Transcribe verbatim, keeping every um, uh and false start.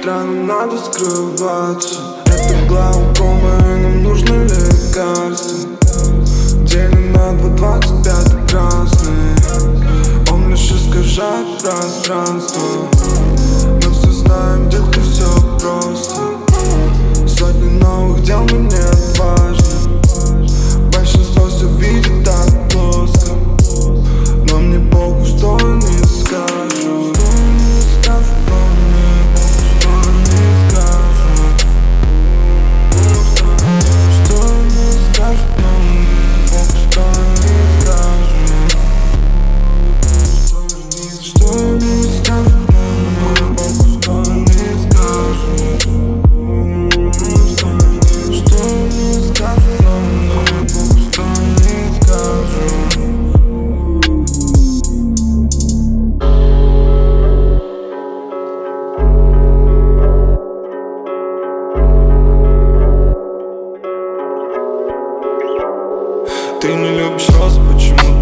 экраном надо скрываться. Это глаукома, и нам нужно лекарство. Делим на два, двадцать пятый красный. Он лишь искажает пространство. Мы все знаем, детка, все просто. Сотни новых дел, но нет важно. Большинство все видит так плоско. Но мне похуй, что они скажут. Ты не любишь роз, почему